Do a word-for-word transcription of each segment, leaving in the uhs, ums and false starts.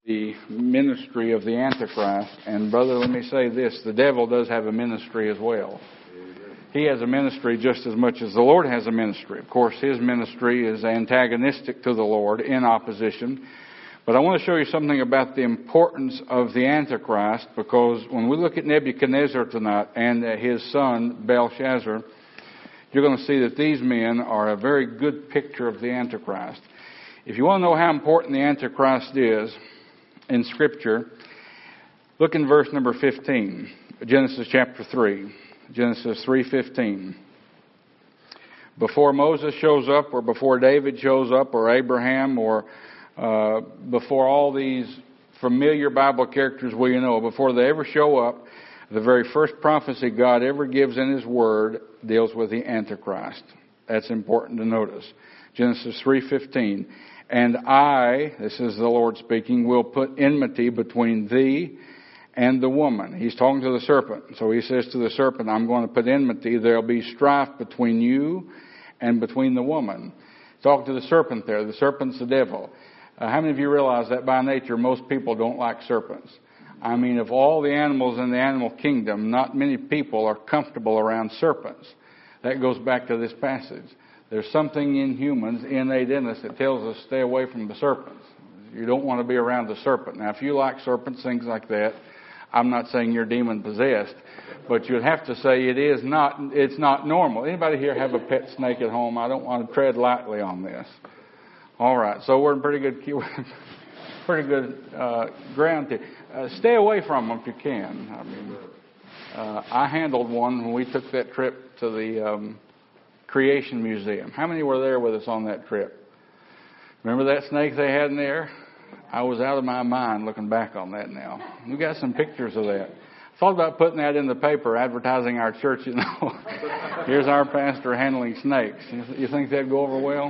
the ministry of the Antichrist. And brother, let me say this, the devil does have a ministry as well. He has a ministry just as much as the Lord has a ministry. Of course, his ministry is antagonistic to the Lord, in opposition. But I want to show you something about the importance of the Antichrist, because when we look at Nebuchadnezzar tonight and his son Belshazzar, you're going to see that these men are a very good picture of the Antichrist. If you want to know how important the Antichrist is in Scripture, look in verse number fifteen, Genesis chapter three. Genesis three fifteen. Before Moses shows up, or before David shows up, or Abraham, or uh, before all these familiar Bible characters we know, before they ever show up, the very first prophecy God ever gives in His Word deals with the Antichrist. That's important to notice. Genesis three fifteen. And I, this is the Lord speaking, will put enmity between thee and the woman. He's talking to the serpent. So he says to the serpent, I'm going to put enmity. There'll be strife between you and between the woman. Talk to the serpent there. The serpent's the devil. Uh, how many of you realize that by nature most people don't like serpents? I mean, of all the animals in the animal kingdom, not many people are comfortable around serpents. That goes back to this passage. There's something in humans, innate in us, that tells us stay away from the serpents. You don't want to be around the serpent. Now, if you like serpents, things like that, I'm not saying you're demon possessed, but you'd have to say it is not. It's not normal. Anybody here have a pet snake at home? I don't want to tread lightly on this. All right, so we're in pretty good, pretty good uh, ground here. Uh, stay away from them if you can. I mean, uh, I handled one when we took that trip to the Um, Creation Museum. How many were there with us on that trip? Remember that snake they had in there? I was out of my mind looking back on that now. We got some pictures of that. Thought about putting that in the paper, advertising our church, you know. Here's our pastor handling snakes. You think that'd go over well?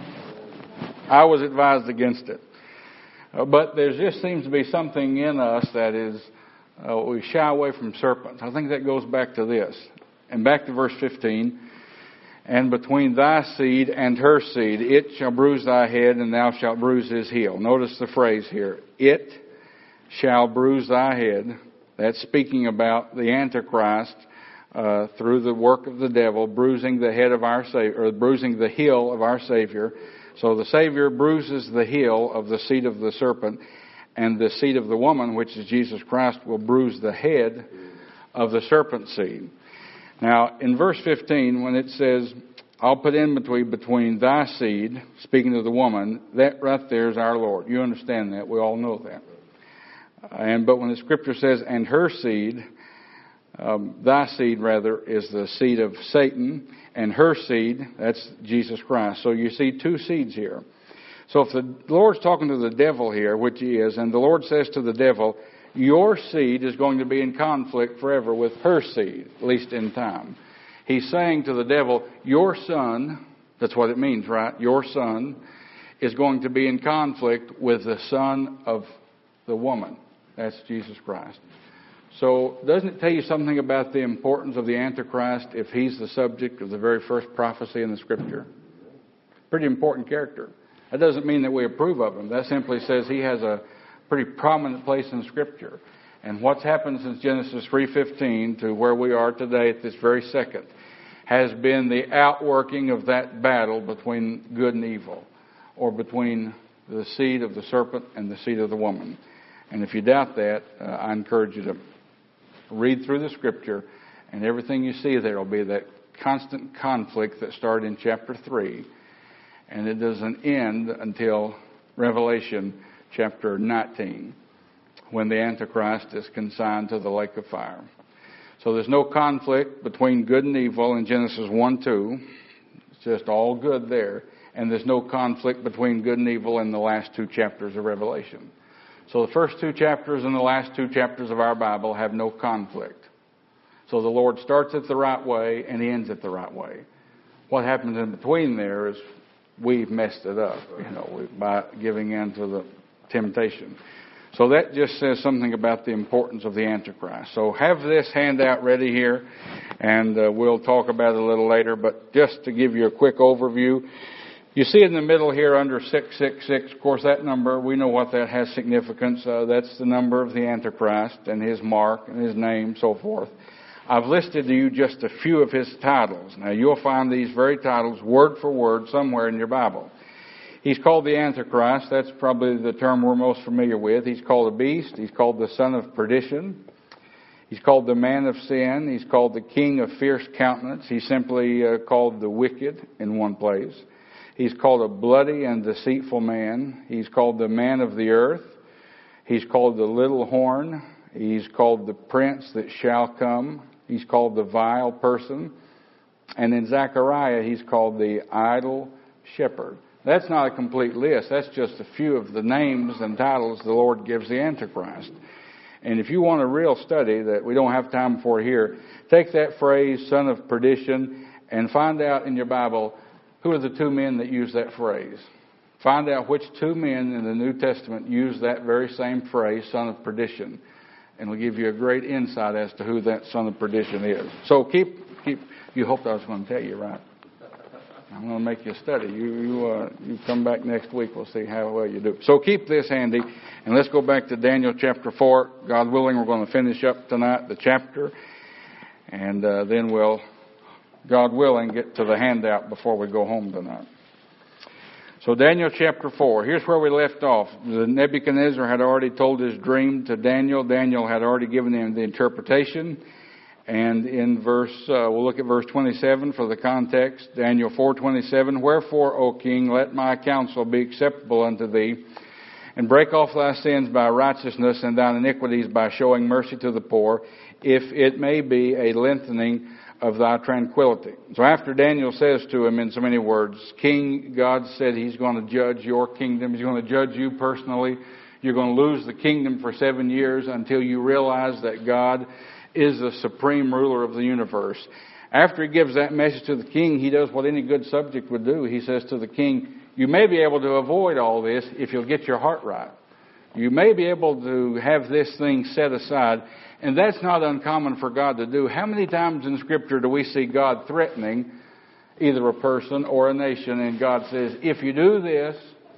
I was advised against it. Uh, but there just seems to be something in us that is, uh, we shy away from serpents. I think that goes back to this. And back to verse fifteen. And between thy seed and her seed, it shall bruise thy head, and thou shalt bruise his heel. Notice the phrase here. It shall bruise thy head. That's speaking about the Antichrist uh, through the work of the devil, bruising the head of our Savior, or bruising the heel of our Savior. So the Savior bruises the heel of the seed of the serpent, and the seed of the woman, which is Jesus Christ, will bruise the head of the serpent seed. Now, in verse fifteen, when it says, I'll put enmity between thy seed, speaking to the woman, that right there is our Lord. You understand that. We all know that. And But when the Scripture says, and her seed, um, thy seed, rather, is the seed of Satan, and her seed, that's Jesus Christ. So you see two seeds here. So if the Lord's talking to the devil here, which he is, and the Lord says to the devil, your seed is going to be in conflict forever with her seed, at least in time. He's saying to the devil, your son, that's what it means, right? Your son is going to be in conflict with the son of the woman. That's Jesus Christ. So doesn't it tell you something about the importance of the Antichrist if he's the subject of the very first prophecy in the Scripture? Pretty important character. That doesn't mean that we approve of him. That simply says he has a pretty prominent place in Scripture. And what's happened since Genesis three fifteen to where we are today at this very second has been the outworking of that battle between good and evil, or between the seed of the serpent and the seed of the woman. And if you doubt that, uh, I encourage you to read through the Scripture, and everything you see there will be that constant conflict that started in chapter three, and it doesn't end until Revelation chapter nineteen, when the Antichrist is consigned to the lake of fire. So there's no conflict between good and evil in Genesis one two. It's just all good there. And there's no conflict between good and evil in the last two chapters of Revelation. So the first two chapters and the last two chapters of our Bible have no conflict. So the Lord starts it the right way and He ends it the right way. What happens in between there is we've messed it up, you know, by giving in to the temptation. So that just says something about the importance of the Antichrist. So have this handout ready here, and uh, we'll talk about it a little later. But just to give you a quick overview, You see in the middle here under six six six, of course, that number, we know what that has significance. Uh, that's the number of the Antichrist and his mark and his name, so forth. I've listed to you just a few of his titles. Now, you'll find these very titles word for word somewhere in your Bible. He's called the Antichrist. That's probably the term we're most familiar with. He's called the beast. He's called the son of perdition. He's called the man of sin. He's called the king of fierce countenance. He's simply uh, called the wicked in one place. He's called a bloody and deceitful man. He's called the man of the earth. He's called the little horn. He's called the prince that shall come. He's called the vile person. And in Zechariah, he's called the idle shepherd. That's not a complete list. That's just a few of the names and titles the Lord gives the Antichrist. And if you want a real study that we don't have time for here, take that phrase, son of perdition, and find out in your Bible who are the two men that use that phrase. Find out which two men in the New Testament use that very same phrase, son of perdition. And we'll give you a great insight as to who that son of perdition is. So keep, keep, you hoped I was going to tell you, right? I'm going to make you study. You, you, uh, you come back next week, we'll see how well you do. So keep this handy, and let's go back to Daniel chapter four. God willing, we're going to finish up tonight the chapter, and uh, then we'll, God willing, get to the handout before we go home tonight. So Daniel chapter four, here's where we left off. Nebuchadnezzar had already told his dream to Daniel. Daniel had already given him the interpretation. And in verse, uh, we'll look at verse twenty-seven for the context. Daniel four twenty-seven, wherefore, O king, let my counsel be acceptable unto thee, and break off thy sins by righteousness, and thine iniquities by showing mercy to the poor, if it may be a lengthening of thy tranquility. So after Daniel says to him in so many words, King, God said he's going to judge your kingdom. He's going to judge you personally. You're going to lose the kingdom for seven years until you realize that God is the supreme ruler of the universe. After he gives that message to the king, he does what any good subject would do. He says to the king, you may be able to avoid all this if you'll get your heart right. You may be able to have this thing set aside. And that's not uncommon for God to do. How many times in Scripture do we see God threatening either a person or a nation, and God says, if you do this,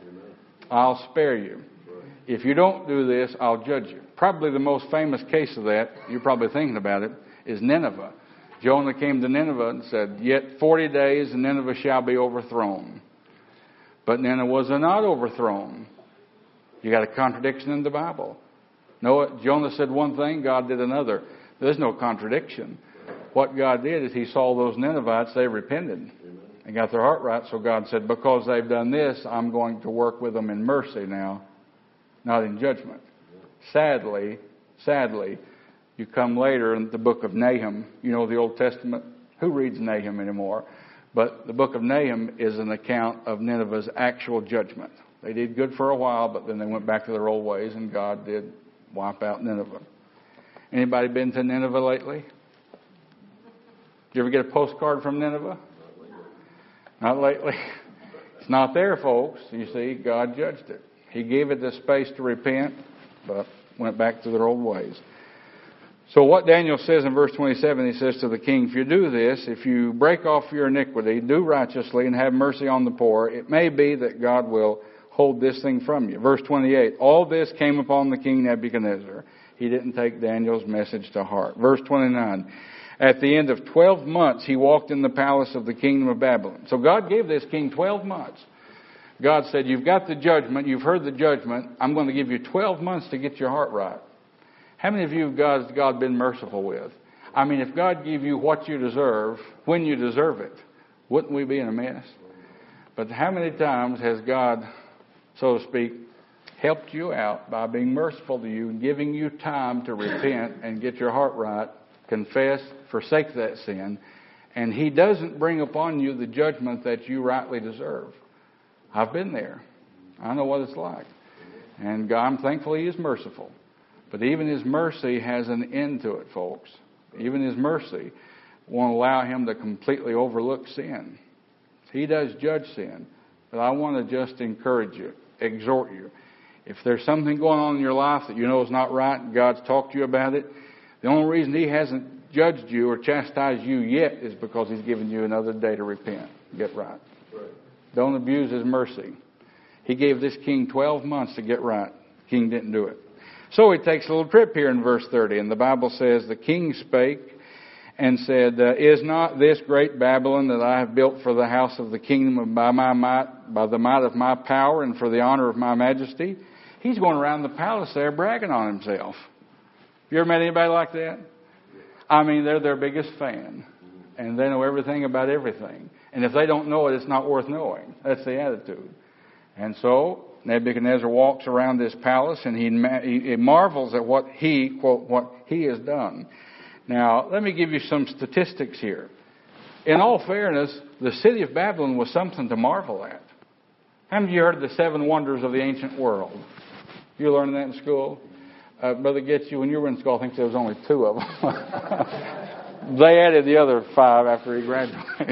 I'll spare you. If you don't do this, I'll judge you. Probably the most famous case of that, you're probably thinking about it, is Nineveh. Jonah came to Nineveh and said, yet forty days and Nineveh shall be overthrown. But Nineveh was not overthrown. You got a contradiction in the Bible. No, Jonah said one thing, God did another. There's no contradiction. What God did is he saw those Ninevites, they repented and got their heart right. So God said, because they've done this, I'm going to work with them in mercy now, not in judgment. Sadly, sadly, you come later in the book of Nahum. You know the Old Testament. Who reads Nahum anymore? But the book of Nahum is an account of Nineveh's actual judgment. They did good for a while, but then they went back to their old ways, and God did wipe out Nineveh. Anybody been to Nineveh lately? Did you ever get a postcard from Nineveh? Not lately. It's not there, folks. You see, God judged it. He gave it the space to repent, but went back to their old ways. So what Daniel says in verse twenty-seven, he says to the king, if you do this, if you break off your iniquity, do righteously, and have mercy on the poor, it may be that God will hold this thing from you. Verse twenty-eight, all this came upon the king Nebuchadnezzar. He didn't take Daniel's message to heart. Verse twenty-nine, at the end of twelve months, he walked in the palace of the kingdom of Babylon. So God gave this king twelve months. God said, you've got the judgment, you've heard the judgment, I'm going to give you twelve months to get your heart right. How many of you have God, God been merciful with? I mean, if God gave you what you deserve, when you deserve it, wouldn't we be in a mess? But how many times has God, so to speak, helped you out by being merciful to you and giving you time to repent and get your heart right, confess, forsake that sin, and He doesn't bring upon you the judgment that you rightly deserve. I've been there. I know what it's like. And God, I'm thankful He is merciful. But even His mercy has an end to it, folks. Even His mercy won't allow Him to completely overlook sin. He does judge sin. But I want to just encourage you, exhort you. If there's something going on in your life that you know is not right and God's talked to you about it, the only reason He hasn't judged you or chastised you yet is because He's given you another day to repent. Get right. Right. Don't abuse his mercy. He gave this king twelve months to get right. The king didn't do it. So he takes a little trip here in verse thirty, and the Bible says, the king spake and said, uh, is not this great Babylon that I have built for the house of the kingdom by my might, by the might of my power and for the honor of my majesty? He's going around the palace there bragging on himself. You ever met anybody like that? I mean, they're their biggest fan, and they know everything about everything. And if they don't know it, it's not worth knowing. That's the attitude. And so Nebuchadnezzar walks around this palace, and he, he marvels at what he, quote, what he has done. Now, let me give you some statistics here. In all fairness, the city of Babylon was something to marvel at. How many of you heard of the seven wonders of the ancient world? You learned that in school? Uh, Brother Getz, you, when you were in school, I think there was only two of them. They added the other five after he graduated.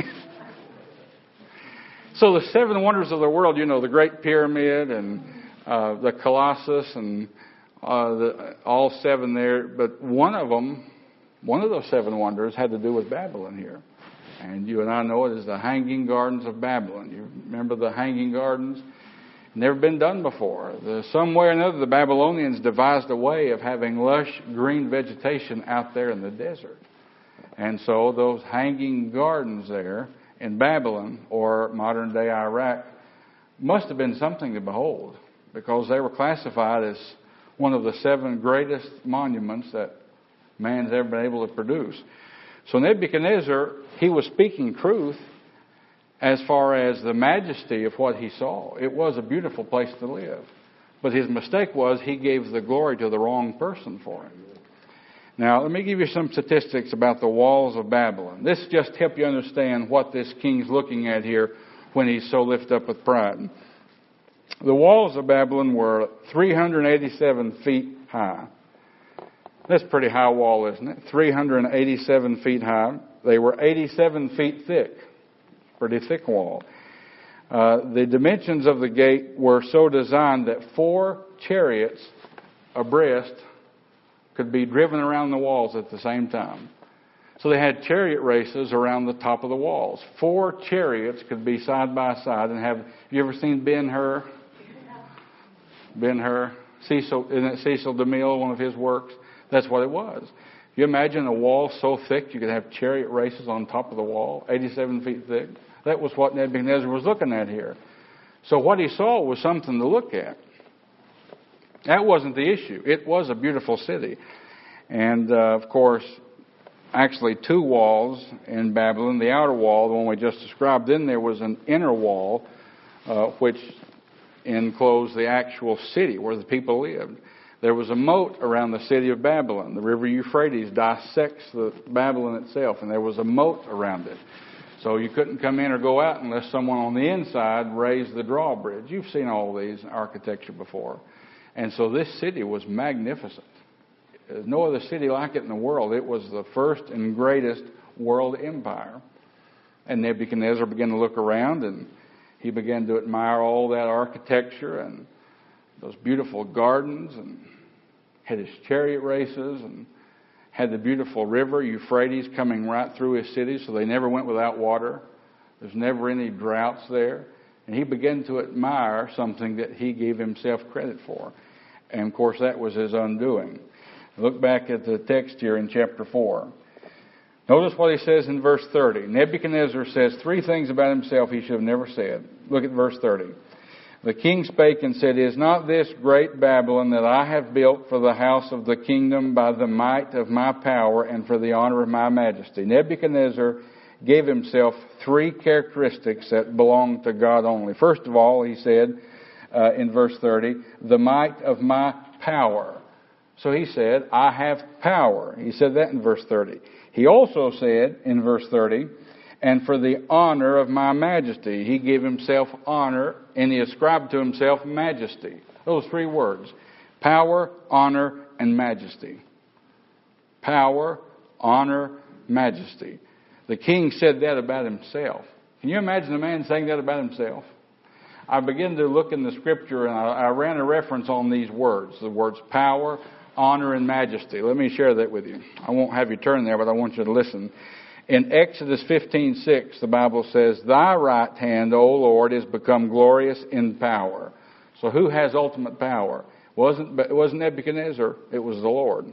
So the seven wonders of the world, you know, the Great Pyramid and uh, the Colossus and uh, the, all seven there. But one of them, one of those seven wonders had to do with Babylon here. And you and I know it as the Hanging Gardens of Babylon. You remember the Hanging Gardens? Never been done before. The, some way or another, the Babylonians devised a way of having lush green vegetation out there in the desert. And so those hanging gardens there in Babylon, or modern-day Iraq, must have been something to behold, because they were classified as one of the seven greatest monuments that man's ever been able to produce. So Nebuchadnezzar, he was speaking truth as far as the majesty of what he saw. It was a beautiful place to live. But his mistake was he gave the glory to the wrong person for it. Now, let me give you some statistics about the walls of Babylon. This just help you understand what this king's looking at here when he's so lifted up with pride. The walls of Babylon were three hundred eighty-seven feet high. That's a pretty high wall, isn't it? three hundred eighty-seven feet high. They were eighty-seven feet thick. Pretty thick wall. Uh, the dimensions of the gate were so designed that four chariots abreast could be driven around the walls at the same time. So they had chariot races around the top of the walls. Four chariots could be side by side and have. Have you ever seen Ben-Hur? Ben-Hur, Cecil, isn't it Cecil DeMille, one of his works? That's what it was. You imagine a wall so thick you could have chariot races on top of the wall, eighty-seven feet thick. That was what Nebuchadnezzar was looking at here. So what he saw was something to look at. That wasn't the issue. It was a beautiful city. And, uh, of course, actually two walls in Babylon. The outer wall, the one we just described, then there was an inner wall uh, which enclosed the actual city where the people lived. There was a moat around the city of Babylon. The river Euphrates dissects the Babylon itself, and there was a moat around it. So you couldn't come in or go out unless someone on the inside raised the drawbridge. You've seen all these in architecture before. And so this city was magnificent. There's no other city like it in the world. It was the first and greatest world empire. And Nebuchadnezzar began to look around, and he began to admire all that architecture and those beautiful gardens, and had his chariot races, and had the beautiful river Euphrates coming right through his city, so they never went without water. There's never any droughts there. And he began to admire something that he gave himself credit for. And, of course, that was his undoing. Look back at the text here in chapter four. Notice what he says in verse thirty. Nebuchadnezzar says three things about himself he should have never said. Look at verse thirty. The king spake and said, Is not this great Babylon that I have built for the house of the kingdom by the might of my power and for the honor of my majesty? Nebuchadnezzar gave himself three characteristics that belong to God only. First of all, he said uh, in verse thirty, the might of my power. So he said, I have power. He said that in verse thirty. He also said in verse thirty, and for the honor of my majesty. He gave himself honor, and he ascribed to himself majesty. Those three words. Power, honor, and majesty. Power, honor, majesty. The king said that about himself. Can you imagine a man saying that about himself? I began to look in the scripture, and I, I ran a reference on these words. The words power, honor, and majesty. Let me share that with you. I won't have you turn there, but I want you to listen. In Exodus fifteen six, the Bible says, Thy right hand, O Lord, is become glorious in power. So who has ultimate power? It wasn't, it wasn't Nebuchadnezzar, it was the Lord.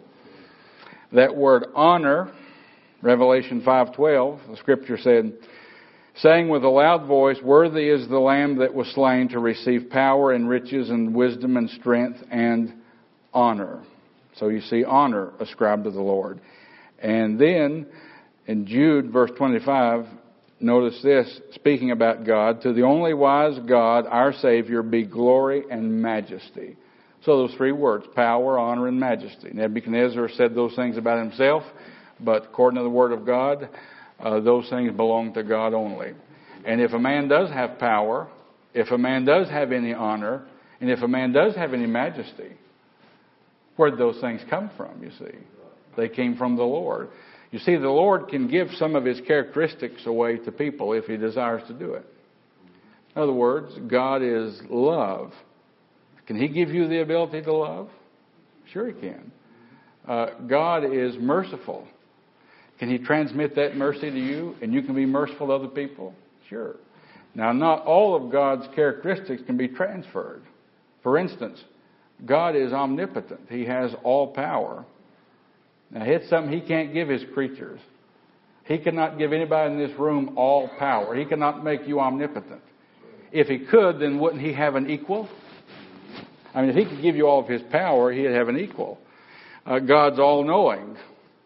That word honor, Revelation five twelve, the Scripture said, saying with a loud voice, Worthy is the Lamb that was slain to receive power and riches and wisdom and strength and honor. So you see honor ascribed to the Lord. And then in Jude, verse twenty-five, notice this, speaking about God, to the only wise God, our Savior, be glory and majesty. So those three words, power, honor, and majesty. Nebuchadnezzar said those things about himself, but according to the Word of God, uh, those things belong to God only. And if a man does have power, if a man does have any honor, and if a man does have any majesty, where did those things come from, you see? They came from the Lord. You see, the Lord can give some of His characteristics away to people if He desires to do it. In other words, God is love. Can He give you the ability to love? Sure He can. Uh, God is merciful. Can He transmit that mercy to you and you can be merciful to other people? Sure. Now, not all of God's characteristics can be transferred. For instance, God is omnipotent. He has all power. Now, it's something He can't give His creatures. He cannot give anybody in this room all power. He cannot make you omnipotent. If He could, then wouldn't He have an equal? I mean, if He could give you all of His power, He'd have an equal. Uh, God's all-knowing.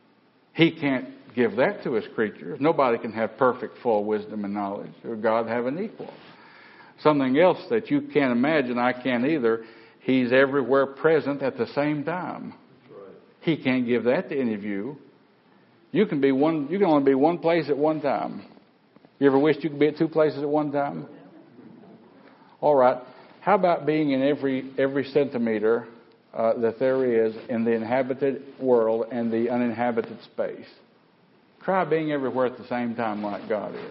He can't give that to His creatures. Nobody can have perfect, full wisdom and knowledge. Or God have an equal. Something else that you can't imagine, I can't either, He's everywhere present at the same time. He can't give that to any of you. You can be one. You can only be one place at one time. You ever wished you could be at two places at one time? All right. How about being in every every centimeter uh, that there is in the inhabited world and the uninhabited space? Try being everywhere at the same time like God is.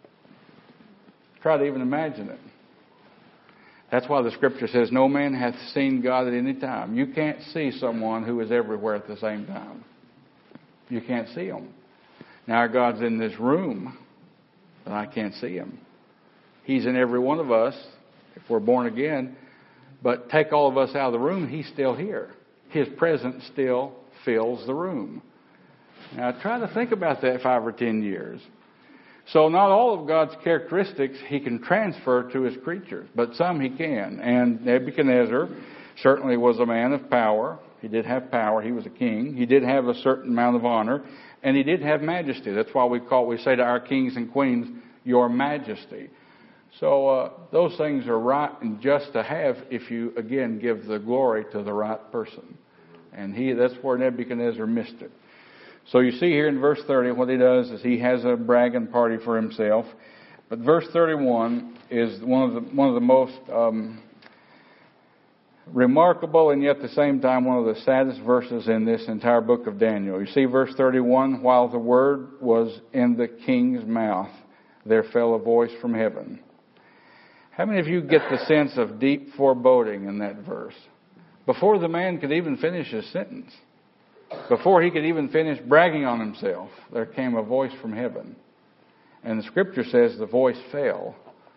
Try to even imagine it. That's why the Scripture says, no man hath seen God at any time. You can't see someone who is everywhere at the same time. You can't see Him. Now, our God's in this room, but I can't see Him. He's in every one of us, if we're born again. But take all of us out of the room, He's still here. His presence still fills the room. Now, try to think about that five or ten years. So not all of God's characteristics He can transfer to His creatures, but some He can. And Nebuchadnezzar certainly was a man of power. He did have power. He was a king. He did have a certain amount of honor, and he did have majesty. That's why we call we say to our kings and queens, Your Majesty. So uh, those things are right and just to have if you again give the glory to the right person. And he that's where Nebuchadnezzar missed it. So you see here in verse thirty, what he does is he has a bragging party for himself. But verse thirty-one is one of the one of the most um, remarkable and yet at the same time one of the saddest verses in this entire book of Daniel. You see verse thirty-one, while the word was in the king's mouth, there fell a voice from heaven. How many of you get the sense of deep foreboding in that verse? Before the man could even finish his sentence, before he could even finish bragging on himself, there came a voice from heaven. And the Scripture says the voice fell.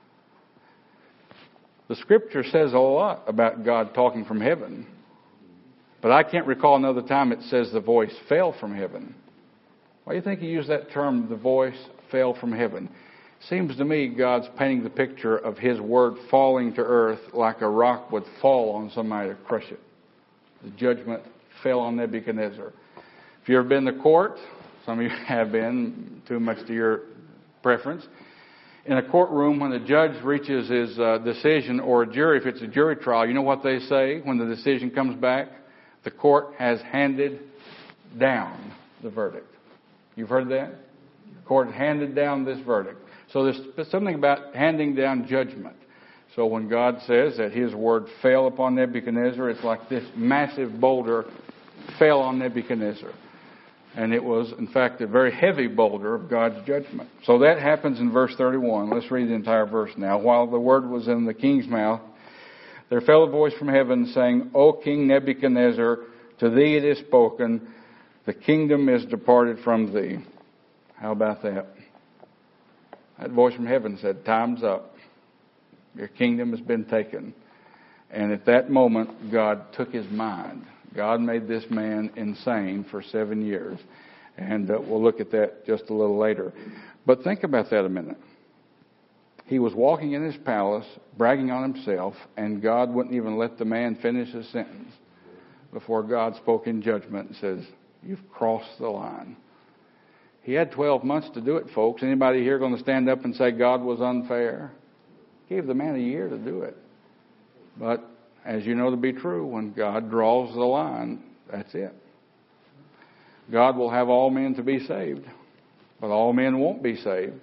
The Scripture says a lot about God talking from heaven. But I can't recall another time it says the voice fell from heaven. Why do you think He used that term, the voice fell from heaven? Seems to me God's painting the picture of His word falling to earth like a rock would fall on somebody to crush it. The judgment fell on Nebuchadnezzar. If you've ever been to court, some of you have been, too much to your preference. In a courtroom, when the judge reaches his uh, decision, or a jury, if it's a jury trial, you know what they say when the decision comes back? The court has handed down the verdict. You've heard that? The court handed down this verdict. So there's something about handing down judgment. So when God says that His word fell upon Nebuchadnezzar, it's like this massive boulder fell on Nebuchadnezzar. And it was, in fact, a very heavy boulder of God's judgment. So that happens in verse thirty-one. Let's read the entire verse now. While the word was in the king's mouth, there fell a voice from heaven saying, O King Nebuchadnezzar, to thee it is spoken, the kingdom is departed from thee, How about that? That voice from heaven said, time's up. Your kingdom has been taken. And at that moment, God took his mind. God made this man insane for seven years. And uh, we'll look at that just a little later. But think about that a minute. He was walking in his palace, bragging on himself, and God wouldn't even let the man finish his sentence before God spoke in judgment and says, you've crossed the line. He had twelve months to do it, folks. Anybody here going to stand up and say God was unfair? Gave the man a year to do it. But as you know to be true, when God draws the line, that's it. God will have all men to be saved, but all men won't be saved.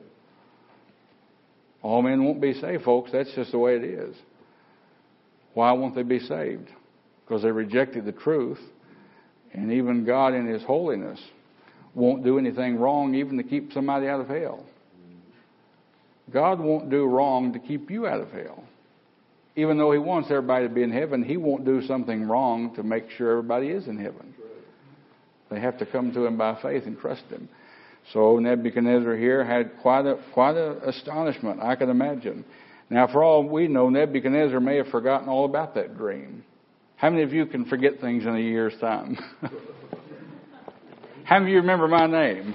All men won't be saved, folks. That's just the way it is. Why won't they be saved? Because they rejected the truth, and even God in his holiness won't do anything wrong even to keep somebody out of hell. God won't do wrong to keep you out of hell. Even though he wants everybody to be in heaven, he won't do something wrong to make sure everybody is in heaven. They have to come to him by faith and trust him. So Nebuchadnezzar here had quite a quite a astonishment, I can imagine. Now, for all we know, Nebuchadnezzar may have forgotten all about that dream. How many of you can forget things in a year's time? How many of you remember my name?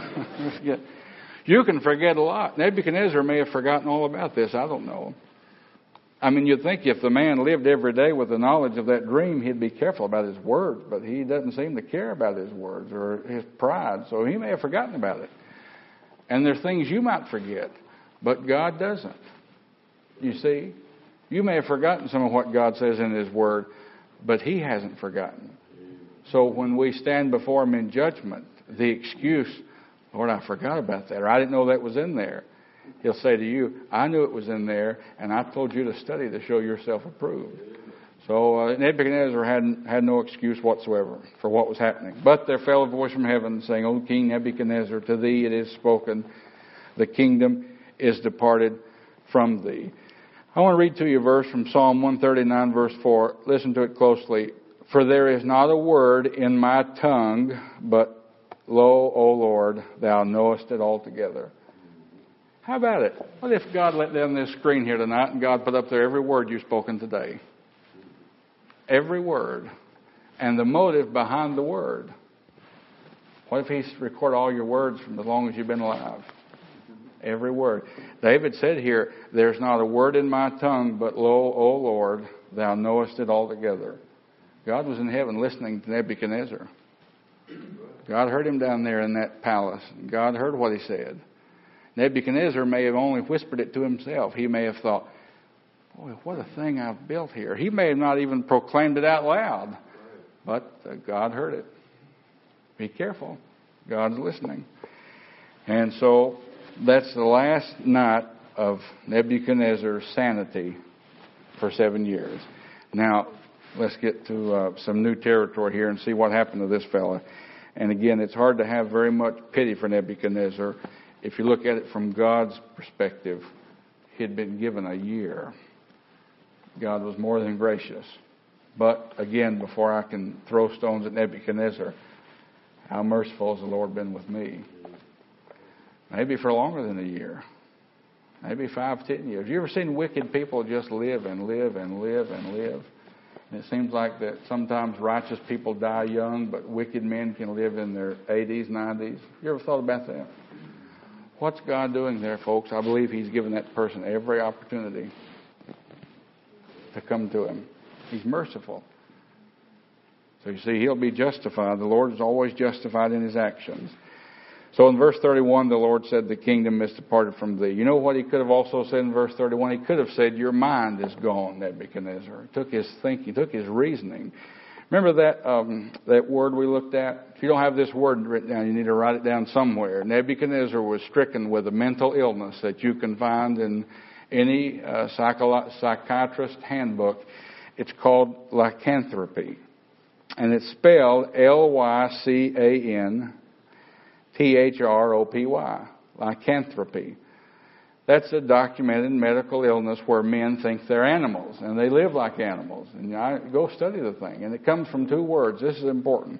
You can forget a lot. Nebuchadnezzar may have forgotten all about this. I don't know. I mean, you'd think if the man lived every day with the knowledge of that dream, he'd be careful about his words, but he doesn't seem to care about his words or his pride, so he may have forgotten about it. And there's things you might forget, but God doesn't. You see, you may have forgotten some of what God says in his word, but he hasn't forgotten. So when we stand before him in judgment, the excuse, Lord, I forgot about that, or I didn't know that was in there. He'll say to you, I knew it was in there, and I told you to study to show yourself approved. So uh, Nebuchadnezzar had, had no excuse whatsoever for what was happening. But there fell a voice from heaven saying, O King Nebuchadnezzar, to thee it is spoken, the kingdom is departed from thee. I want to read to you a verse from Psalm one thirty-nine, verse four. Listen to it closely. For there is not a word in my tongue, but lo, O Lord, thou knowest it altogether. How about it? What if God let down this screen here tonight and God put up there every word you've spoken today? Every word. And the motive behind the word. What if He recorded all your words from as long as you've been alive? Every word. David said here, there's not a word in my tongue, but lo, O Lord, thou knowest it altogether. God was in heaven listening to Nebuchadnezzar. God heard him down there in that palace. God heard what he said. Nebuchadnezzar may have only whispered it to himself. He may have thought, boy, what a thing I've built here. He may have not even proclaimed it out loud. But uh, God heard it. Be careful. God's listening. And so that's the last night of Nebuchadnezzar's sanity for seven years. Now, let's get to uh, some new territory here and see what happened to this fella. And again, it's hard to have very much pity for Nebuchadnezzar. If you look at it from God's perspective, he'd been given a year. God was more than gracious. But again, before I can throw stones at Nebuchadnezzar, how merciful has the Lord been with me? Maybe for longer than a year. Maybe five, ten years. You ever seen wicked people just live and live and live and live? And it seems like that sometimes righteous people die young, but wicked men can live in their eighties, nineties. You ever thought about that? What's God doing there, folks? I believe He's given that person every opportunity to come to Him. He's merciful. So you see, He'll be justified. The Lord is always justified in His actions. So in verse thirty-one, the Lord said, the kingdom is departed from thee. You know what He could have also said in verse thirty-one? He could have said, your mind is gone, Nebuchadnezzar. He took his thinking, took his reasoning. Remember that um, that word we looked at? If you don't have this word written down, you need to write it down somewhere. Nebuchadnezzar was stricken with a mental illness that you can find in any uh, psycho- psychiatrist handbook. It's called lycanthropy. And it's spelled L Y C A N T H R O P Y. Lycanthropy. That's a documented medical illness where men think they're animals, and they live like animals. And I go study the thing, and it comes from two words. This is important.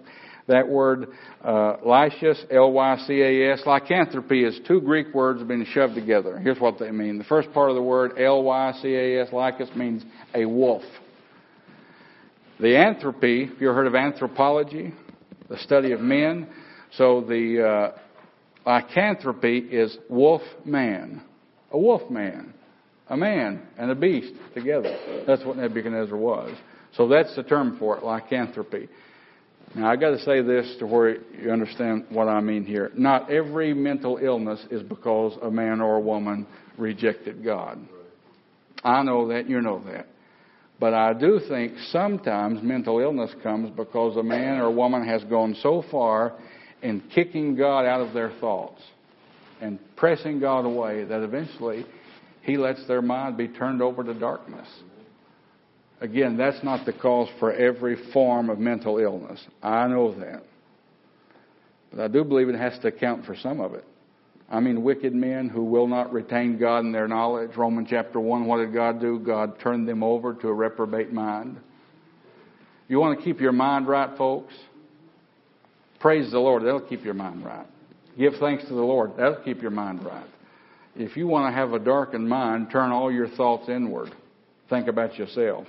That word uh, lysias, L Y C A S, lycanthropy is two Greek words being shoved together. Here's what they mean. The first part of the word, L Y C A S, lycus, means a wolf. The anthropy, have you ever heard of anthropology? The study of men. So the uh, lycanthropy is wolf man. A wolf man. A man and a beast together. That's what Nebuchadnezzar was. So that's the term for it, lycanthropy. Now, I've got to say this to where you understand what I mean here. Not every mental illness is because a man or a woman rejected God. I know that, you know that. But I do think sometimes mental illness comes because a man or a woman has gone so far in kicking God out of their thoughts and pressing God away that eventually He lets their mind be turned over to darkness. Again, that's not the cause for every form of mental illness. I know that. But I do believe it has to account for some of it. I mean, wicked men who will not retain God in their knowledge. Romans chapter one, what did God do? God turned them over to a reprobate mind. You want to keep your mind right, folks? Praise the Lord. That'll keep your mind right. Give thanks to the Lord. That'll keep your mind right. If you want to have a darkened mind, turn all your thoughts inward. Think about yourself.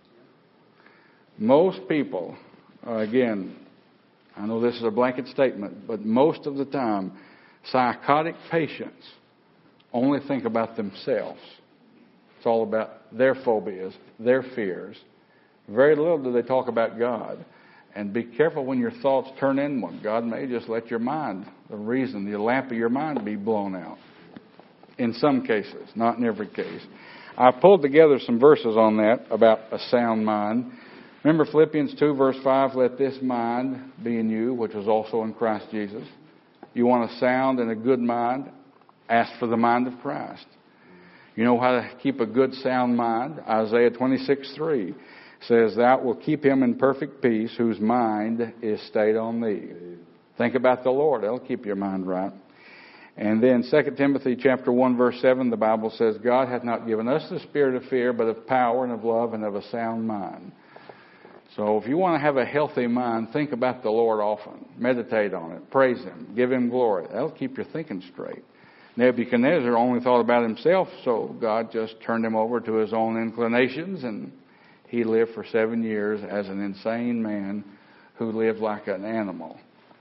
Most people, uh, again, I know this is a blanket statement, but most of the time, psychotic patients only think about themselves. It's all about their phobias, their fears. Very little do they talk about God. And be careful when your thoughts turn inward. God may just let your mind, the reason, the lamp of your mind be blown out. In some cases, not in every case. I pulled together some verses on that about a sound mind. Remember Philippians two, verse five, let this mind be in you, which was also in Christ Jesus. You want a sound and a good mind? Ask for the mind of Christ. You know how to keep a good sound mind? Isaiah twenty-six, three says, thou will keep him in perfect peace whose mind is stayed on thee. Think about the Lord. That'll keep your mind right. And then Second Timothy chapter one, verse seven, the Bible says, God hath not given us the spirit of fear, but of power and of love and of a sound mind. So if you want to have a healthy mind, think about the Lord often. Meditate on it. Praise Him. Give Him glory. That'll keep your thinking straight. Nebuchadnezzar only thought about himself, so God just turned him over to his own inclinations, and he lived for seven years as an insane man who lived like an animal.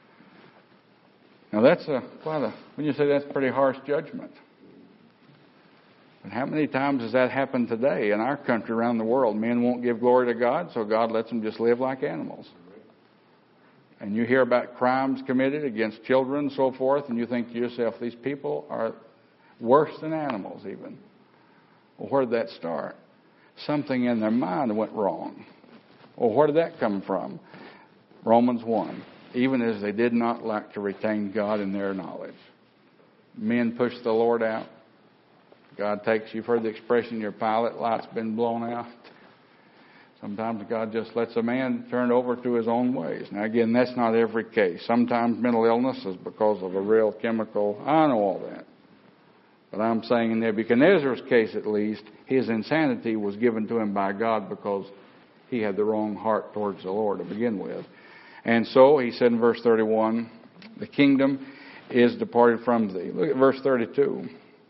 Now that's a quite a, when you say that's a pretty harsh judgment. But how many times has that happened today in our country, around the world? Men won't give glory to God, so God lets them just live like animals. And you hear about crimes committed against children and so forth, and you think to yourself, these people are worse than animals even. Well, where did that start? Something in their mind went wrong. Well, where did that come from? Romans one. Even as they did not like to retain God in their knowledge. Men push the Lord out. God takes, you've heard the expression, your pilot light's been blown out. Sometimes God just lets a man turn over to his own ways. Now again, that's not every case. Sometimes mental illness is because of a real chemical. I know all that. But I'm saying in Nebuchadnezzar's case at least, his insanity was given to him by God because he had the wrong heart towards the Lord to begin with. And so he said in verse thirty-one, the kingdom is departed from thee. Look at verse thirty-two.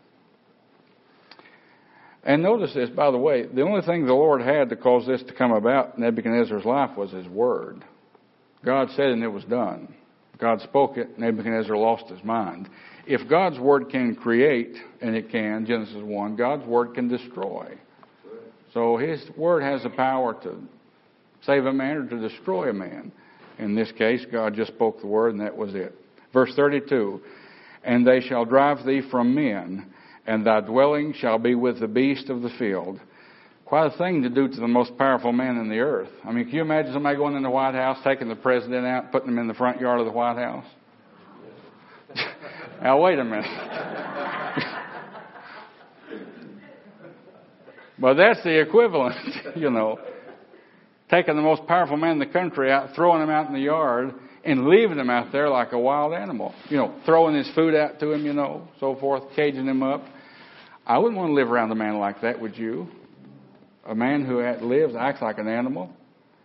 And notice this, by the way, the only thing the Lord had to cause this to come about in Nebuchadnezzar's life was His Word. God said and it was done. God spoke it, Nebuchadnezzar lost his mind. If God's Word can create, and it can, Genesis one, God's Word can destroy. So His Word has the power to save a man or to destroy a man. In this case, God just spoke the Word and that was it. Verse thirty-two, and they shall drive thee from men, and thy dwelling shall be with the beast of the field. Quite a thing to do to the most powerful man in the earth. I mean, can you imagine somebody going in the White House, taking the president out, putting him in the front yard of the White House? Now, wait a minute. But that's the equivalent, you know. Taking the most powerful man in the country out, throwing him out in the yard, and leaving him out there like a wild animal. You know, throwing his food out to him, you know, so forth, caging him up. I wouldn't want to live around a man like that, would you? A man who lives, acts like an animal.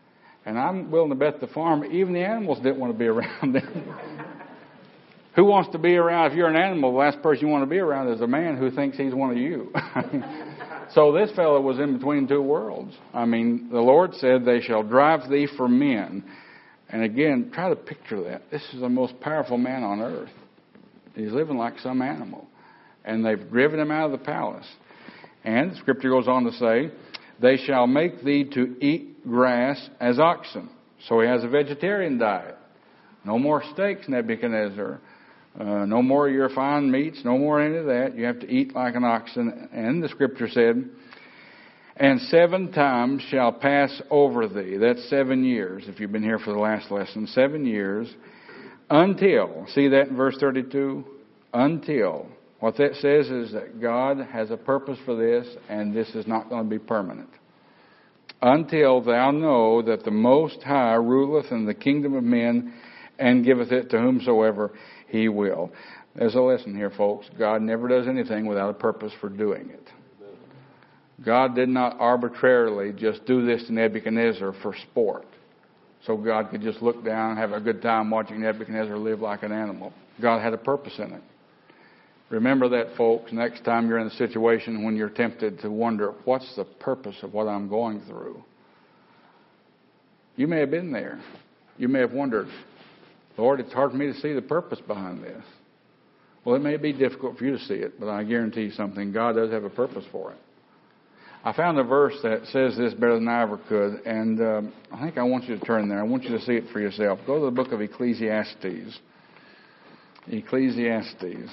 And I'm willing to bet the farm, even the animals didn't want to be around them. Who wants to be around, if you're an animal, the last person you want to be around is a man who thinks he's one of you. So this fellow was in between two worlds. I mean, the Lord said, they shall drive thee for men. And again, try to picture that. This is the most powerful man on earth. He's living like some animal. And they've driven him out of the palace. And the Scripture goes on to say, they shall make thee to eat grass as oxen. So he has a vegetarian diet. No more steaks, Nebuchadnezzar. Uh, no more of your fine meats. No more any of that. You have to eat like an oxen. And the Scripture said, and seven times shall pass over thee. That's seven years, if you've been here for the last lesson. Seven years. Until, see that in verse thirty-two? Until. What that says is that God has a purpose for this, and this is not going to be permanent. Until thou know that the Most High ruleth in the kingdom of men, and giveth it to whomsoever He will. There's a lesson here, folks. God never does anything without a purpose for doing it. God did not arbitrarily just do this to Nebuchadnezzar for sport. So God could just look down and have a good time watching Nebuchadnezzar live like an animal. God had a purpose in it. Remember that, folks, next time you're in a situation when you're tempted to wonder, what's the purpose of what I'm going through? You may have been there. You may have wondered, Lord, it's hard for me to see the purpose behind this. Well, it may be difficult for you to see it, but I guarantee you something, God does have a purpose for it. I found a verse that says this better than I ever could, and um, I think I want you to turn there. I want you to see it for yourself. Go to the book of Ecclesiastes. Ecclesiastes.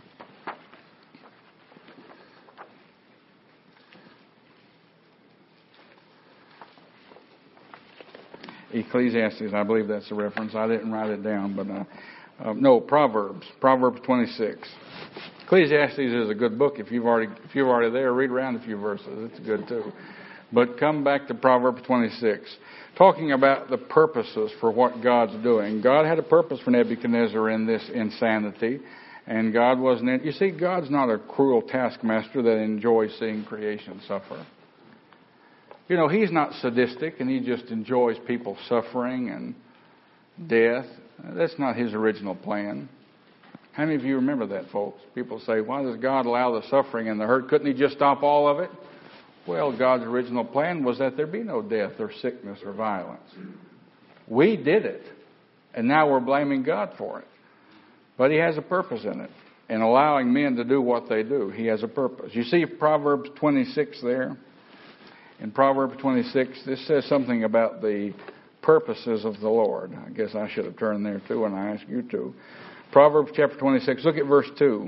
Ecclesiastes, I believe that's the reference. I didn't write it down, but uh, uh, no, Proverbs, Proverbs twenty-six. Ecclesiastes is a good book. If you've already if you're already there, read around a few verses. It's good too. But come back to Proverbs twenty-six, talking about the purposes for what God's doing. God had a purpose for Nebuchadnezzar in this insanity, and God wasn't in. You see, God's not a cruel taskmaster that enjoys seeing creation suffer. You know, He's not sadistic and He just enjoys people suffering and death. That's not His original plan. How many of you remember that, folks? People say, why does God allow the suffering and the hurt? Couldn't He just stop all of it? Well, God's original plan was that there be no death or sickness or violence. We did it, and now we're blaming God for it. But He has a purpose in it. In allowing men to do what they do, He has a purpose. You see Proverbs twenty-six there? In Proverbs twenty-six, this says something about the purposes of the Lord. I guess I should have turned there too when I asked you to. Proverbs chapter twenty-six, look at verse two.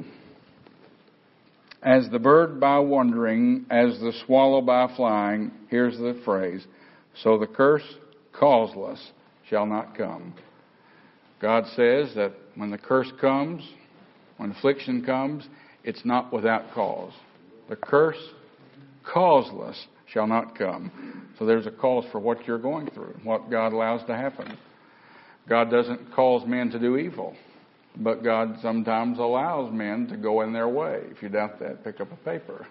As the bird by wandering, as the swallow by flying, here's the phrase, so the curse causeless shall not come. God says that when the curse comes, when affliction comes, it's not without cause. The curse causeless shall not come. So there's a cause for what you're going through, what God allows to happen. God doesn't cause men to do evil, but God sometimes allows men to go in their way. If you doubt that, pick up a paper.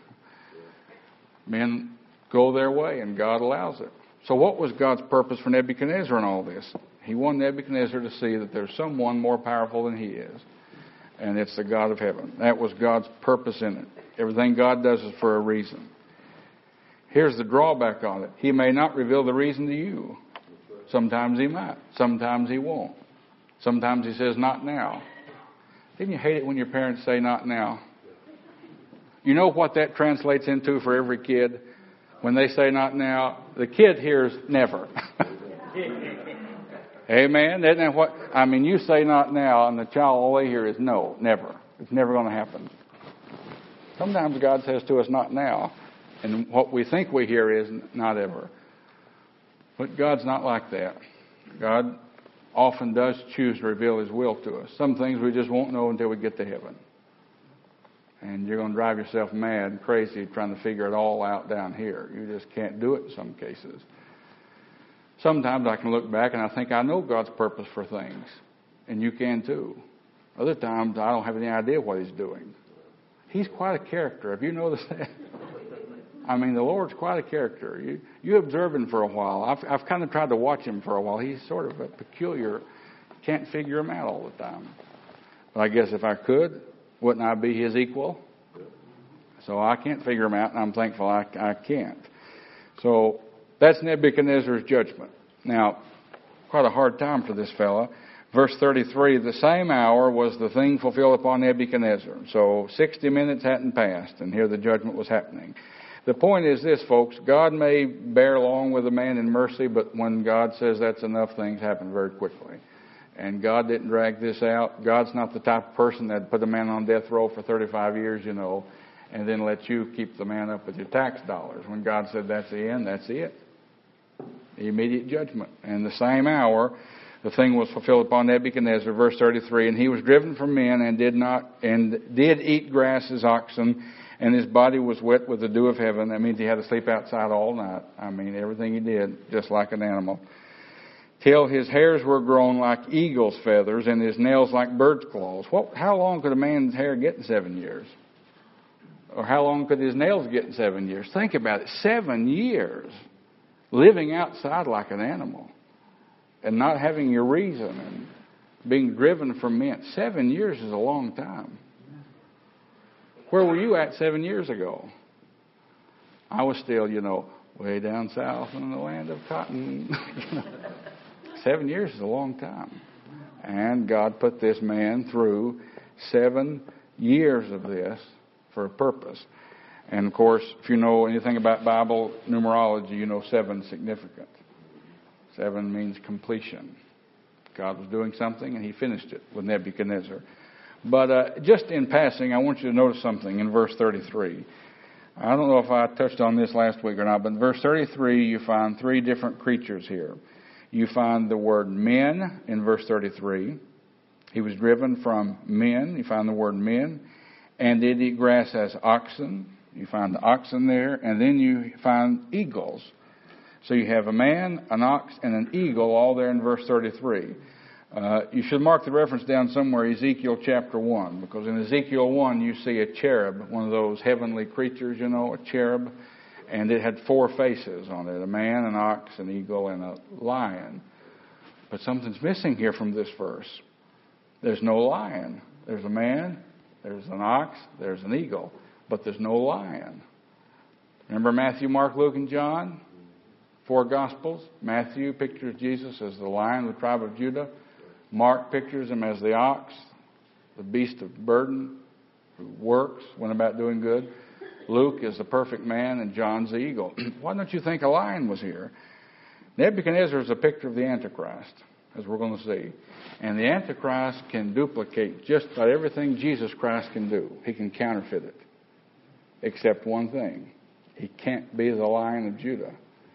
Men go their way, and God allows it. So what was God's purpose for Nebuchadnezzar in all this? He wanted Nebuchadnezzar to see that there's someone more powerful than he is, and it's the God of heaven. That was God's purpose in it. Everything God does is for a reason. Here's the drawback on it. He may not reveal the reason to you. Sometimes He might. Sometimes He won't. Sometimes He says, not now. Didn't you hate it when your parents say, not now? You know what that translates into for every kid? When they say, not now, the kid hears never. Amen? Isn't that what? I mean, you say, not now, and the child, all they hear is no, never. It's never going to happen. Sometimes God says to us, not now. And what we think we hear is not ever. But God's not like that. God often does choose to reveal His will to us. Some things we just won't know until we get to heaven. And you're going to drive yourself mad and crazy trying to figure it all out down here. You just can't do it in some cases. Sometimes I can look back and I think I know God's purpose for things. And you can too. Other times I don't have any idea what He's doing. He's quite a character. Have you noticed that? I mean, the Lord's quite a character. You, you observe him for a while. I've, I've kind of tried to watch him for a while. He's sort of a peculiar, can't figure him out all the time. But I guess if I could, wouldn't I be his equal? So I can't figure him out, and I'm thankful I, I can't. So that's Nebuchadnezzar's judgment. Now, quite a hard time for this fella. Verse thirty-three, the same hour was the thing fulfilled upon Nebuchadnezzar. So sixty minutes hadn't passed, and here the judgment was happening. The point is this, folks. God may bear along with a man in mercy, but when God says that's enough, things happen very quickly. And God didn't drag this out. God's not the type of person that put a man on death row for thirty-five years, you know, and then let you keep the man up with your tax dollars. When God said that's the end, that's it. The immediate judgment. And the same hour, the thing was fulfilled upon Nebuchadnezzar, verse thirty-three, and he was driven from men and did not and did eat grass as oxen, and his body was wet with the dew of heaven. That means he had to sleep outside all night. I mean, everything he did, just like an animal. Till his hairs were grown like eagle's feathers and his nails like bird's claws. What? How long could a man's hair get in seven years? Or how long could his nails get in seven years? Think about it. Seven years living outside like an animal and not having your reason and being driven from men. Seven years is a long time. Where were you at seven years ago? I was still, you know, way down south in the land of cotton. Seven years is a long time. And God put this man through seven years of this for a purpose. And, of course, if you know anything about Bible numerology, you know seven's significant. Seven means completion. God was doing something, and he finished it with Nebuchadnezzar. But uh, just in passing, I want you to notice something in verse thirty-three. I don't know if I touched on this last week or not, but in verse thirty-three, you find three different creatures here. You find the word men in verse thirty-three. He was driven from men. You find the word men. And did eat grass as oxen. You find the oxen there. And then you find eagles. So you have a man, an ox, and an eagle all there in verse thirty-three. Uh, you should mark the reference down somewhere, Ezekiel chapter one, because in Ezekiel one you see a cherub, one of those heavenly creatures, you know, a cherub, and it had four faces on it, a man, an ox, an eagle, and a lion. But something's missing here from this verse. There's no lion. There's a man, there's an ox, there's an eagle, but there's no lion. Remember Matthew, Mark, Luke, and John? Four Gospels. Matthew pictures Jesus as the lion of the tribe of Judah. Mark pictures him as the ox, the beast of burden, who works, went about doing good. Luke is the perfect man, and John's the eagle. Why don't you think a lion was here? Nebuchadnezzar is a picture of the Antichrist, as we're going to see. And the Antichrist can duplicate just about everything Jesus Christ can do. He can counterfeit it. Except one thing. He can't be the Lion of Judah.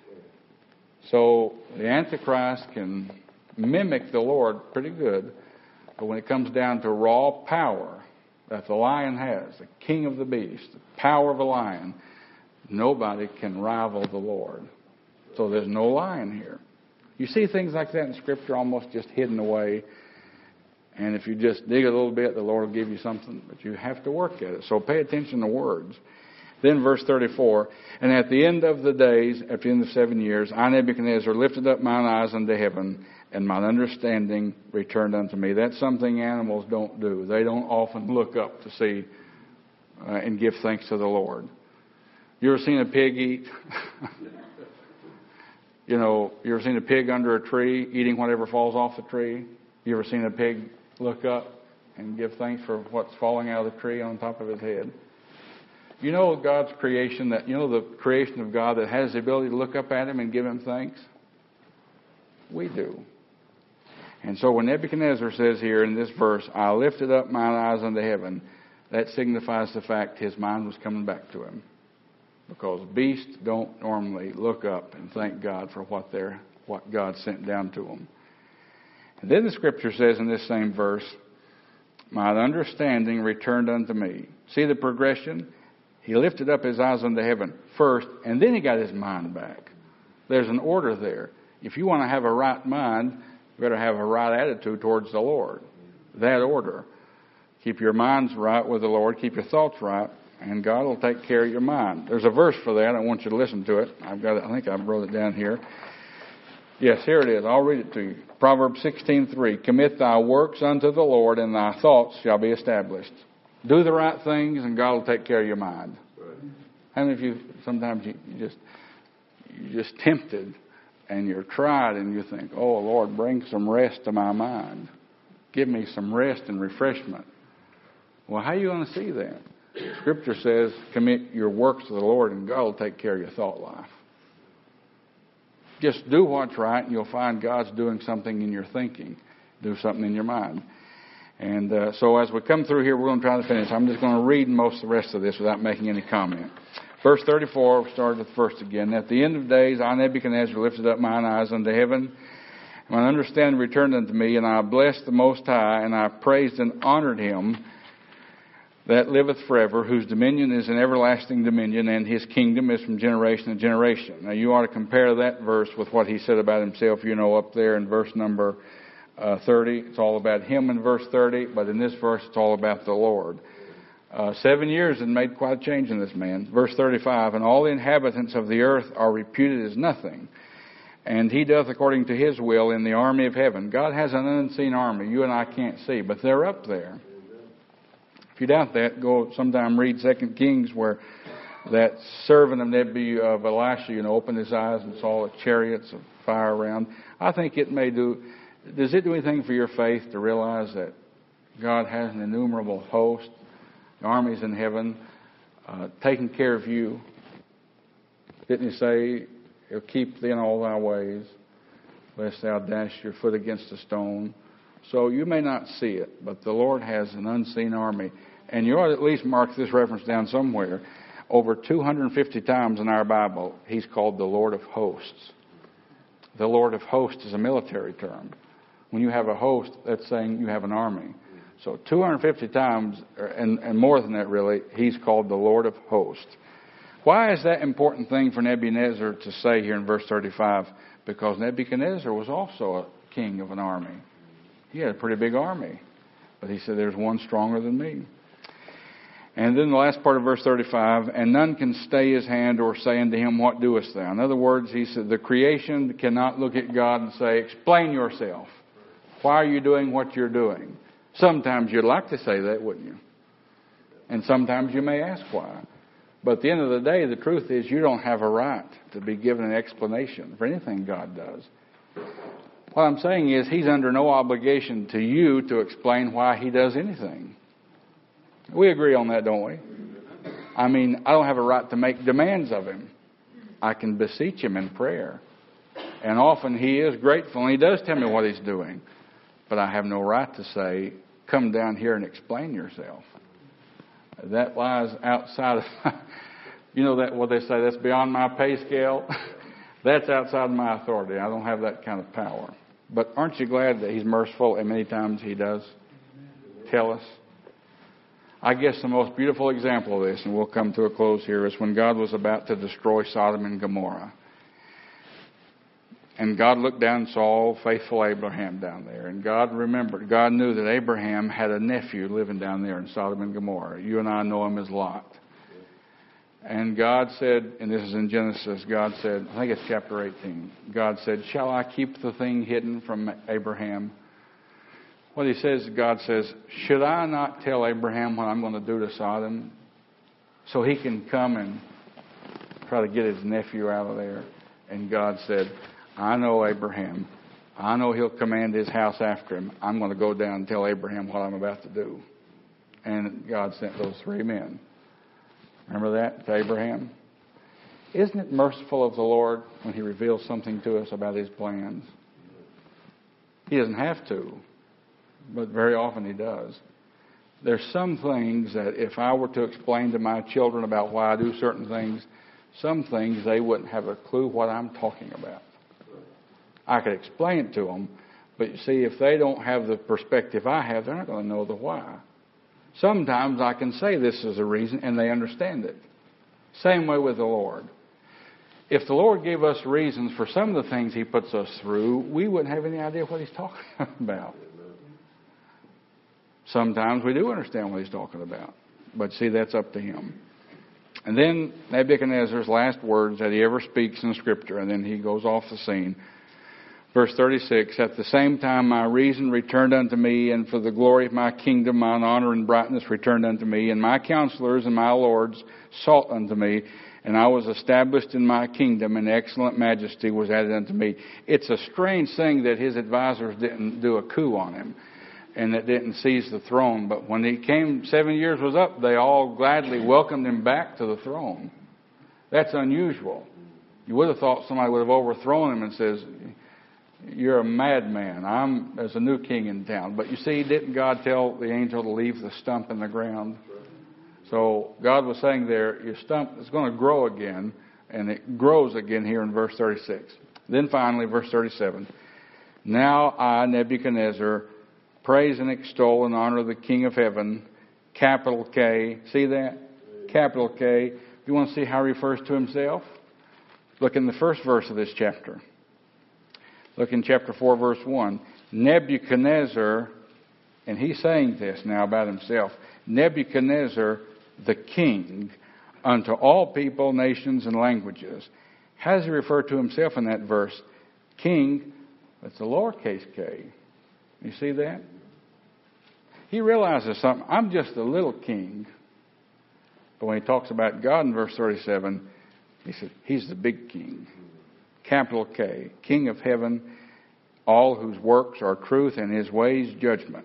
So the Antichrist can mimic the Lord pretty good, but when it comes down to raw power that the lion has, the king of the beast, the power of a lion, nobody can rival the Lord. So there's no lion here. You see things like that in Scripture almost just hidden away, and if you just dig a little bit, the Lord will give you something, but you have to work at it. So pay attention to words. Then verse thirty-four, and at the end of the days, at the end of seven years, I, Nebuchadnezzar, lifted up mine eyes unto heaven, and mine understanding returned unto me. That's something animals don't do. They don't often look up to see uh, and give thanks to the Lord. You ever seen a pig eat? You know, you ever seen a pig under a tree eating whatever falls off the tree? You ever seen a pig look up and give thanks for what's falling out of the tree on top of his head? You know God's creation, that you know the creation of God that has the ability to look up at him and give him thanks? We do. And so when Nebuchadnezzar says here in this verse, I lifted up mine eyes unto heaven, that signifies the fact his mind was coming back to him. Because beasts don't normally look up and thank God for what they're, what God sent down to them. And then the Scripture says in this same verse, my understanding returned unto me. See the progression? He lifted up his eyes unto heaven first, and then he got his mind back. There's an order there. If you want to have a right mind, you better have a right attitude towards the Lord. That order. Keep your minds right with the Lord. Keep your thoughts right. and God will take care of your mind. There's a verse for that. I want you to listen to it. I've got it. I think I wrote it down here. Yes, here it is. I'll read it to you. Proverbs sixteen three. Commit thy works unto the Lord, and thy thoughts shall be established. Do the right things, and God will take care of your mind. And if you sometimes you, you just you're just tempted, and you're tried, and you think, "Oh Lord, bring some rest to my mind. Give me some rest and refreshment." Well, how are you going to see that? Scripture says, "Commit your works to the Lord, and God will take care of your thought life." Just do what's right, and you'll find God's doing something in your thinking, do something in your mind. And uh, so as we come through here, we're going to try to finish. I'm just going to read most of the rest of this without making any comment. Verse thirty-four, we started with the first again. At the end of days, I, Nebuchadnezzar, lifted up mine eyes unto heaven, and my understanding returned unto me, and I blessed the Most High, and I praised and honored him that liveth forever, whose dominion is an everlasting dominion, and his kingdom is from generation to generation. Now, you ought to compare that verse with what he said about himself, you know, up there in verse number uh, thirty. It's all about him in verse thirty, but in this verse, it's all about the Lord. Uh, seven years had made quite a change in this man. Verse thirty-five, and all the inhabitants of the earth are reputed as nothing, and he doth according to his will in the army of heaven. God has an unseen army you and I can't see, but they're up there. If you doubt that, go sometime read Second Kings, where that servant of Nebi of Elisha, you know, opened his eyes and saw the chariots of fire around. I think it may do. Does it do anything for your faith to realize that God has an innumerable host, armies in heaven, uh, taking care of you? Didn't he say, "He'll keep thee in all thy ways, lest thou dash your foot against a stone"? So you may not see it, but the Lord has an unseen army. And you ought to at least mark this reference down somewhere. Over two hundred fifty times in our Bible, he's called the Lord of Hosts. The Lord of Hosts is a military term. When you have a host, that's saying you have an army. So two hundred fifty times, and, and more than that really, he's called the Lord of Hosts. Why is that important thing for Nebuchadnezzar to say here in verse thirty-five? Because Nebuchadnezzar was also a king of an army. He had a pretty big army. But he said, "There's one stronger than me." And then the last part of verse thirty-five, and none can stay his hand or say unto him, "What doest thou?" In other words, he said, the creation cannot look at God and say, "Explain yourself. Why are you doing what you're doing?" Sometimes you'd like to say that, wouldn't you? And sometimes you may ask why. But at the end of the day, the truth is you don't have a right to be given an explanation for anything God does. What I'm saying is he's under no obligation to you to explain why he does anything. We agree on that, don't we? I mean, I don't have a right to make demands of him. I can beseech him in prayer. And often he is grateful and he does tell me what he's doing. But I have no right to say, "Come down here and explain yourself." That lies outside of, you know that what they say, that's beyond my pay scale. That's outside my authority. I don't have that kind of power. But aren't you glad that he's merciful and many times he does tell us? I guess the most beautiful example of this, and we'll come to a close here, is when God was about to destroy Sodom and Gomorrah. And God looked down and saw faithful Abraham down there. And God remembered, God knew that Abraham had a nephew living down there in Sodom and Gomorrah. You and I know him as Lot. And God said, and this is in Genesis, God said, I think it's chapter eighteen, God said, "Shall I keep the thing hidden from Abraham?" What he says, God says, "Should I not tell Abraham what I'm going to do to Sodom so he can come and try to get his nephew out of there?" And God said, "I know Abraham. I know he'll command his house after him. I'm going to go down and tell Abraham what I'm about to do." And God sent those three men. Remember that to Abraham? Isn't it merciful of the Lord when he reveals something to us about his plans? He doesn't have to, but very often he does. There's some things that if I were to explain to my children about why I do certain things, some things they wouldn't have a clue what I'm talking about. I could explain it to them, but you see, if they don't have the perspective I have, they're not going to know the why. Sometimes I can say this is a reason, and they understand it. Same way with the Lord. If the Lord gave us reasons for some of the things he puts us through, we wouldn't have any idea what he's talking about. Sometimes we do understand what he's talking about. But see, that's up to him. And then Nebuchadnezzar's last words that he ever speaks in Scripture, and then he goes off the scene. Verse thirty-six, at the same time my reason returned unto me, and for the glory of my kingdom mine honor and brightness returned unto me, and my counselors and my lords sought unto me, and I was established in my kingdom, and excellent majesty was added unto me. It's a strange thing that his advisors didn't do a coup on him, and that didn't seize the throne. But when he came, seven years was up, they all gladly welcomed him back to the throne. That's unusual. You would have thought somebody would have overthrown him and says, you're a madman. I'm there's a new king in town. But you see, didn't God tell the angel to leave the stump in the ground? So God was saying there, your stump is going to grow again, and it grows again here in verse thirty-six. Then finally, verse thirty-seven. Now I, Nebuchadnezzar, praise and extol and honor the King of heaven, capital K. See that? Capital K. If you want to see how he refers to himself, look in the first verse of this chapter. Look in chapter four, verse one. Nebuchadnezzar, and he's saying this now about himself, Nebuchadnezzar, the king, unto all people, nations, and languages. How does he refer to himself in that verse? King, it's a lowercase k. You see that? He realizes something. I'm just a little king. But when he talks about God in verse thirty-seven, he says, he's the big king. Capital K. King of heaven, all whose works are truth and his ways judgment.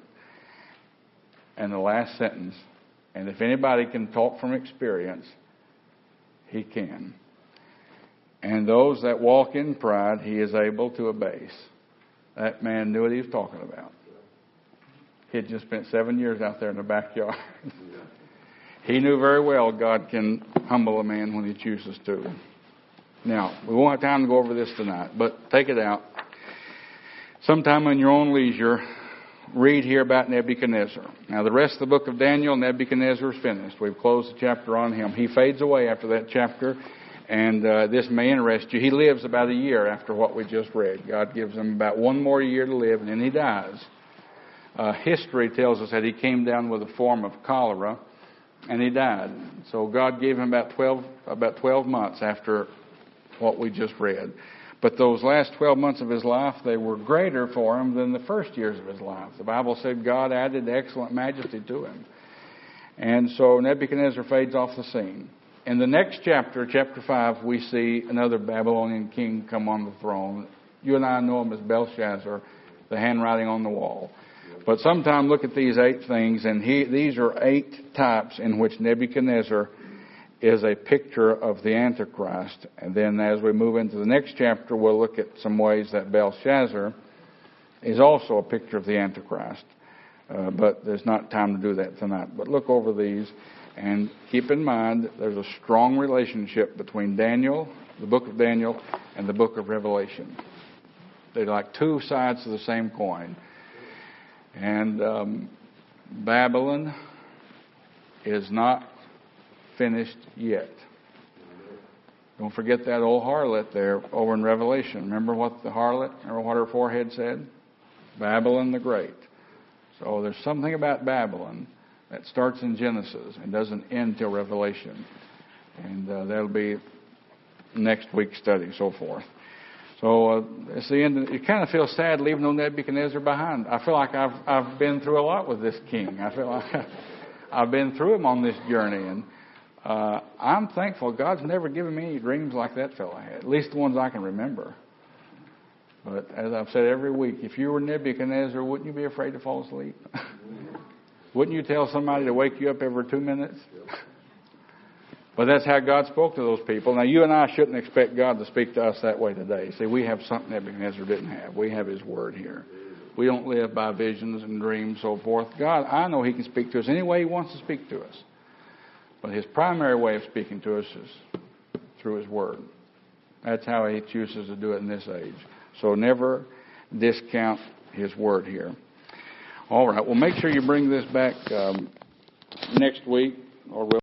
And the last sentence, and if anybody can talk from experience, he can. And those that walk in pride, he is able to abase. That man knew what he was talking about. He had just spent seven years out there in the backyard. He knew very well God can humble a man when he chooses to. Now, we won't have time to go over this tonight, but take it out. Sometime in your own leisure, read here about Nebuchadnezzar. Now, the rest of the book of Daniel, Nebuchadnezzar is finished. We've closed the chapter on him. He fades away after that chapter, and uh, this may interest you. He lives about a year after what we just read. God gives him about one more year to live, and then he dies. Uh, history tells us that he came down with a form of cholera, and he died. So God gave him about twelve, about twelve months after what we just read. But those last twelve months of his life, they were greater for him than the first years of his life. The Bible said God added excellent majesty to him. And so Nebuchadnezzar fades off the scene. In the next chapter, chapter five, we see another Babylonian king come on the throne. You and I know him as Belshazzar, the handwriting on the wall. But sometime look at these eight things, and he, these are eight types in which Nebuchadnezzar is a picture of the Antichrist. And then as we move into the next chapter, we'll look at some ways that Belshazzar is also a picture of the Antichrist. Uh, but there's not time to do that tonight. But look over these and keep in mind there's a strong relationship between Daniel, the book of Daniel, and the book of Revelation. They're like two sides of the same coin. And um, Babylon is not finished yet. Don't forget that old harlot there over in Revelation. Remember what the harlot, remember what her forehead said? Babylon the Great. So there's something about Babylon that starts in Genesis and doesn't end till Revelation. And uh, that'll be next week's study, so forth. So uh, it's the end. You kind of feel sad leaving old Nebuchadnezzar behind. I feel like I've I've been through a lot with this king. I feel like I've been through him on this journey, and uh, I'm thankful God's never given me any dreams like that fellow had. At least the ones I can remember. But as I've said every week, if you were Nebuchadnezzar, wouldn't you be afraid to fall asleep? Wouldn't you tell somebody to wake you up every two minutes? But that's how God spoke to those people. Now, you and I shouldn't expect God to speak to us that way today. See, we have something Nebuchadnezzar didn't have. We have His Word here. We don't live by visions and dreams, so forth. God, I know He can speak to us any way He wants to speak to us. But His primary way of speaking to us is through His Word. That's how He chooses to do it in this age. So never discount His Word here. All right, well, make sure you bring this back um, next week, or we'll